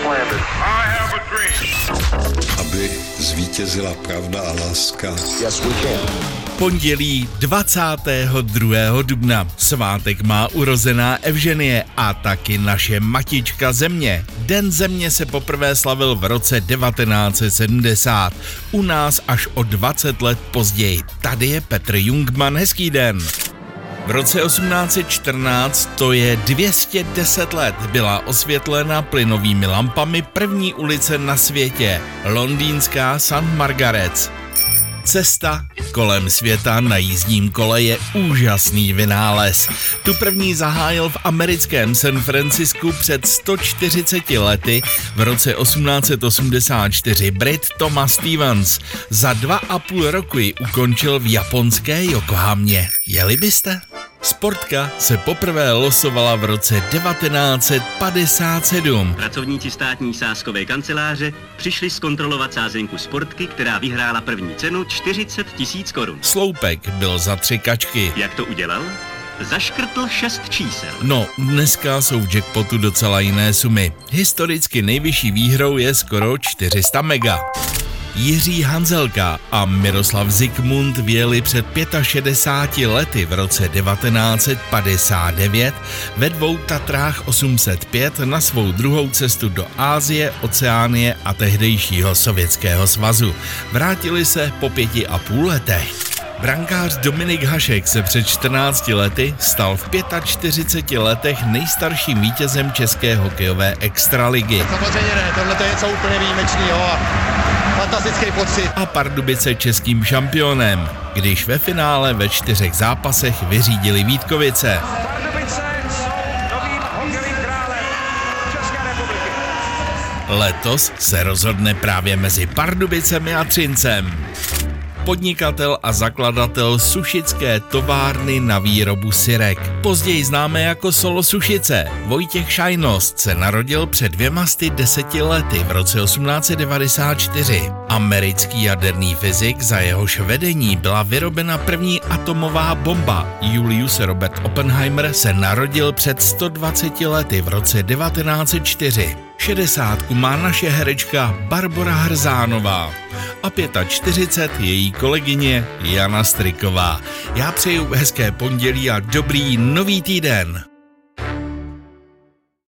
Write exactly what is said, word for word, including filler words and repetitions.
Aby zvítězila pravda a láska. Yes, we can. Pondělí dvacátého druhého dubna. Svátek má urozená Evženie a taky naše matička Země. Den Země se poprvé slavil v roce devatenáct set sedmdesát. U nás až o dvacet let později. Tady je Petr Jungmann, hezký den. V roce osmnáct set čtrnáct, to je dvě stě deset let, byla osvětlena plynovými lampami první ulice na světě, londýnská Saint Margaret's. Cesta kolem světa na jízdním kole je úžasný vynález. Tu první zahájil v americkém San Francisku před sto čtyřiceti lety v roce osmnáct set osmdesát čtyři Brit Thomas Stevens. Za dva a půl roku ji ukončil v japonské Yokohamě. Jeli byste? Sportka se poprvé losovala v roce devatenáct set padesát sedm. Pracovníci státní sázkové kanceláře přišli zkontrolovat sázenku Sportky, která vyhrála první cenu čtyřicet tisíc korun. Sloupek byl za tři kačky. Jak to udělal? Zaškrtl šest čísel. No, dneska jsou v jackpotu docela jiné sumy. Historicky nejvyšší výhrou je skoro čtyři sta mega. Jiří Hanzelka a Miroslav Zikmund vyjeli před šedesáti pěti lety v roce devatenáct set padesát devět ve dvou Tatrách osm set pět na svou druhou cestu do Asie, Oceánie a tehdejšího Sovětského svazu. Vrátili se po pěti a půl letech. Brankář Dominik Hašek se před čtrnácti lety stal v čtyřiceti pěti letech nejstarším vítězem české hokejové extraligy. Samozřejmě ne, tohle je něco úplně výjimečného a fantastický pocit. A Pardubice českým šampionem, když ve finále ve čtyřech zápasech vyřídili Vítkovice. Pardubice novým hokejovým králem České republiky. Letos se rozhodne právě mezi Pardubicemi a Třincem. Podnikatel a zakladatel sušické továrny na výrobu syrek. Později známé jako Solo Sušice. Vojtěch Šajnost se narodil před dvěma sty deseti lety v roce osmnáct set devadesát čtyři. Americký jaderný fyzik, za jehož vedení byla vyrobena první atomová bomba. Julius Robert Oppenheimer se narodil před sto dvaceti lety v roce devatenáct set čtyři. Šedesátku má naše herečka Barbora Hrzánová a čtyřicet pět její kolegyně Jana Striková. Já přeju hezké pondělí a dobrý nový týden.